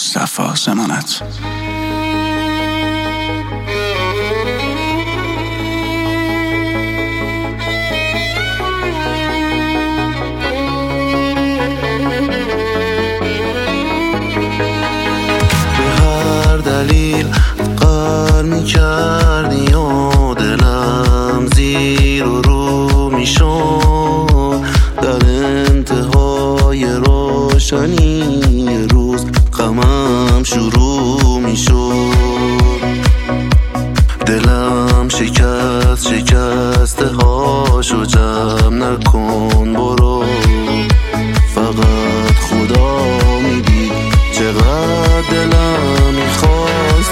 مصطفی زمانت. دلیل قهر می‌کردی و دلم زیر و رو می‌شد. در انتهای روشنی روز غمم شروع می‌شد. دلم شکسته هاشو جمع نکن برو. فقط خدا میدید چقدر دلم میخواست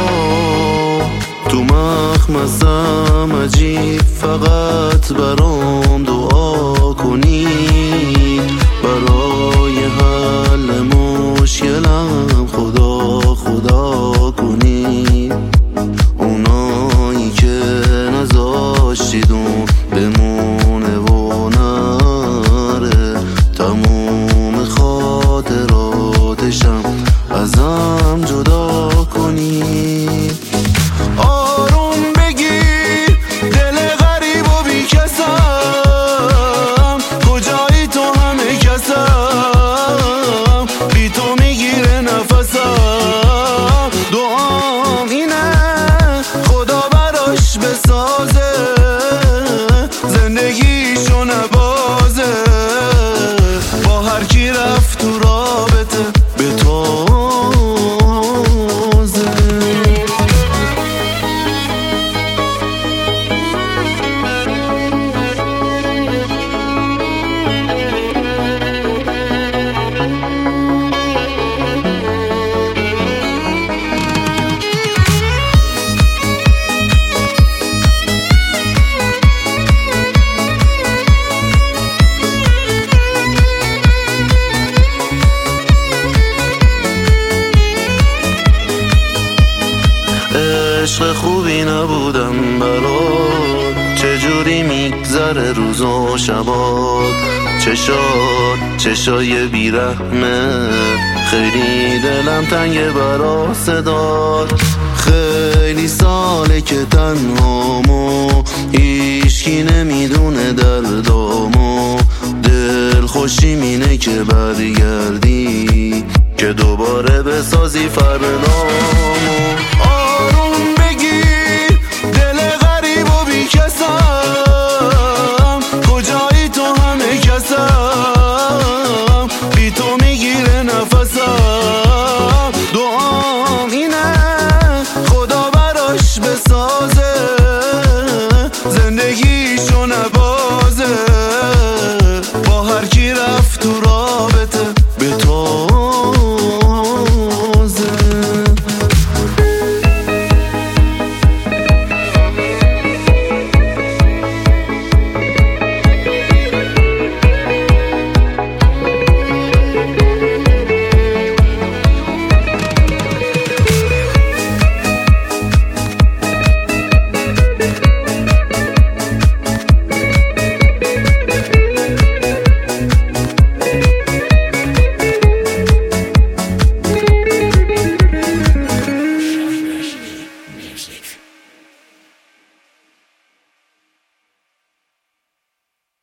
تو مخمسم عجیب. فقط برام دعا کنید برای حل مشکلم. خدا کنید اونایی که نذاشتیدون بمونه و نره. تموم خاطراتشم ازم جدا کنید. آروم بگیر دل غریب و بی کسم. کجایی تو همه کسم. بی تو میگیره نفسم. دعام اینه خدا براش بسازه زندگیشو نبازه. با هر کی رفت تو رابطه به تو عشق خوبی نبودم برات. چجوری میگذره روز و شبات. چشای بیرحمه خیلی دلم تنگه برا صدات. خیلی ساله که تنهامو هیچکی نمیدونه دردامو. دل خوشی مینه که برگردی که دوباره بسازی فردا.